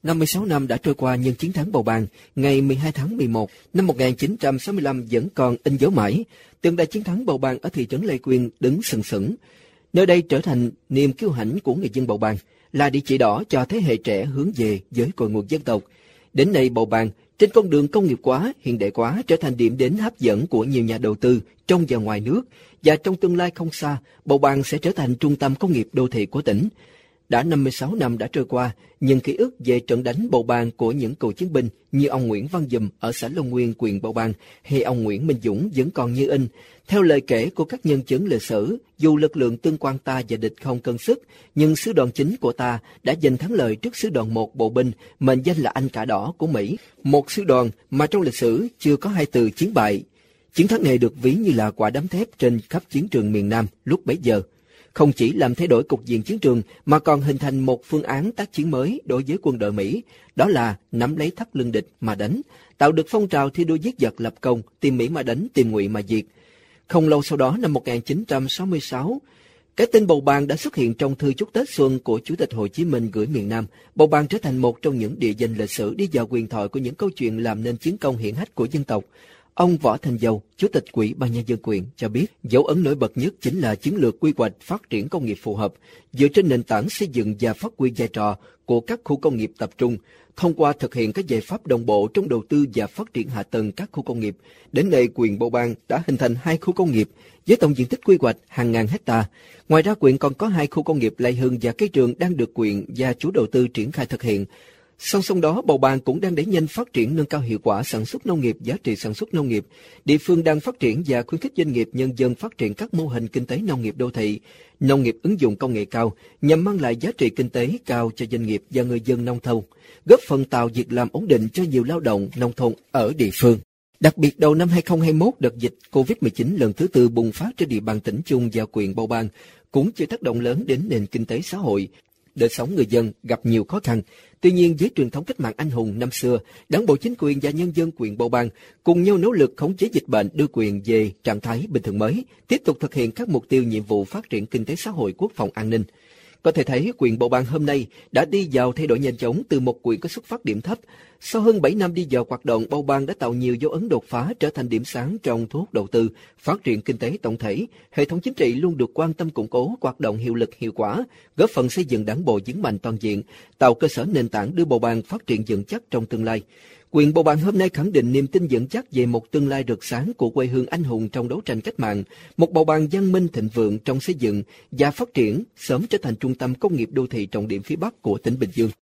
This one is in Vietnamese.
56 năm đã trôi qua nhân chiến thắng Bầu Bàng, ngày 12 tháng 11 năm 1965 vẫn còn in dấu mãi. Tượng đài chiến thắng Bầu Bàng ở thị trấn Lê Quyên đứng sừng sững. Nơi đây trở thành niềm kiêu hãnh của người dân Bầu Bàng, là địa chỉ đỏ cho thế hệ trẻ hướng về với cội nguồn dân tộc. Đến nay, Bầu Bàng trên con đường công nghiệp hóa, hiện đại hóa trở thành điểm đến hấp dẫn của nhiều nhà đầu tư trong và ngoài nước, và trong tương lai không xa, Bầu Bàng sẽ trở thành trung tâm công nghiệp đô thị của tỉnh. Đã 56 năm đã trôi qua, nhưng ký ức về trận đánh Bầu Bàng của những cựu chiến binh như ông Nguyễn Văn Dùm ở xã Long Nguyên, huyện Bầu Bàng hay ông Nguyễn Minh Dũng vẫn còn như in. Theo lời kể của các nhân chứng lịch sử, dù lực lượng tương quan ta và địch không cân sức, nhưng sư đoàn chính của ta đã giành thắng lợi trước sư đoàn 1 bộ binh mệnh danh là Anh Cả Đỏ của Mỹ, một sư đoàn mà trong lịch sử chưa có hai từ chiến bại. Chiến thắng này được ví như là quả đấm thép trên khắp chiến trường miền Nam lúc bấy giờ. Không chỉ làm thay đổi cục diện chiến trường mà còn hình thành một phương án tác chiến mới đối với quân đội Mỹ, đó là nắm lấy thắt lưng địch mà đánh, tạo được phong trào thi đua giết giặc lập công, tìm Mỹ mà đánh, tìm Ngụy mà diệt. Không lâu sau đó, năm 1966, cái tên Bầu Bàng đã xuất hiện trong thư chúc Tết xuân của Chủ tịch Hồ Chí Minh gửi miền Nam. Bầu Bàng trở thành một trong những địa danh lịch sử đi vào huyền thoại của những câu chuyện làm nên chiến công hiển hách của dân tộc. Ông Võ Thành Dầu, Chủ tịch Ủy ban Nhân dân huyện cho biết, dấu ấn nổi bật nhất chính là chiến lược quy hoạch phát triển công nghiệp phù hợp, dựa trên nền tảng xây dựng và phát huy vai trò của các khu công nghiệp tập trung. Thông qua thực hiện các giải pháp đồng bộ trong đầu tư và phát triển hạ tầng các khu công nghiệp, đến nay huyện Bầu Bàng đã hình thành 2 khu công nghiệp với tổng diện tích quy hoạch hàng ngàn hecta. Ngoài ra, huyện còn có 2 khu công nghiệp Lai Hưng và Cây Trường đang được huyện và chủ đầu tư triển khai thực hiện. Song song đó, Bầu Bàng cũng đang đẩy nhanh phát triển nâng cao hiệu quả sản xuất nông nghiệp, giá trị sản xuất nông nghiệp. Địa phương đang phát triển và khuyến khích doanh nghiệp nhân dân phát triển các mô hình kinh tế nông nghiệp đô thị, nông nghiệp ứng dụng công nghệ cao nhằm mang lại giá trị kinh tế cao cho doanh nghiệp và người dân nông thôn, góp phần tạo việc làm ổn định cho nhiều lao động nông thôn ở địa phương. Đặc biệt đầu năm 2021, đợt dịch Covid-19 lần thứ 4 bùng phát trên địa bàn tỉnh Chung và huyện Bầu Bàng cũng chịu tác động lớn đến nền kinh tế xã hội. Đời sống người dân gặp nhiều khó khăn. Tuy nhiên, với truyền thống cách mạng anh hùng năm xưa, Đảng bộ, chính quyền và nhân dân huyện Bầu Bàng cùng nhau nỗ lực khống chế dịch bệnh, đưa huyện về trạng thái bình thường mới, tiếp tục thực hiện các mục tiêu nhiệm vụ phát triển kinh tế xã hội, quốc phòng an ninh. Có thể thấy huyện Bầu Bàng hôm nay đã đi vào thay đổi nhanh chóng từ một huyện có xuất phát điểm thấp. Sau hơn 7 năm đi vào hoạt động, Bầu Bàng đã tạo nhiều dấu ấn đột phá, trở thành điểm sáng trong thu hút đầu tư, phát triển kinh tế tổng thể. Hệ thống chính trị luôn được quan tâm củng cố, hoạt động hiệu lực hiệu quả, góp phần xây dựng đảng bộ vững mạnh toàn diện, tạo cơ sở nền tảng đưa Bầu Bàng phát triển vững chắc trong tương lai. Huyện Bầu Bàng hôm nay khẳng định niềm tin vững chắc về một tương lai rực sáng của quê hương anh hùng trong đấu tranh cách mạng, một Bầu Bàng văn minh thịnh vượng trong xây dựng và phát triển, sớm trở thành trung tâm công nghiệp đô thị trọng điểm phía Bắc của tỉnh Bình Dương.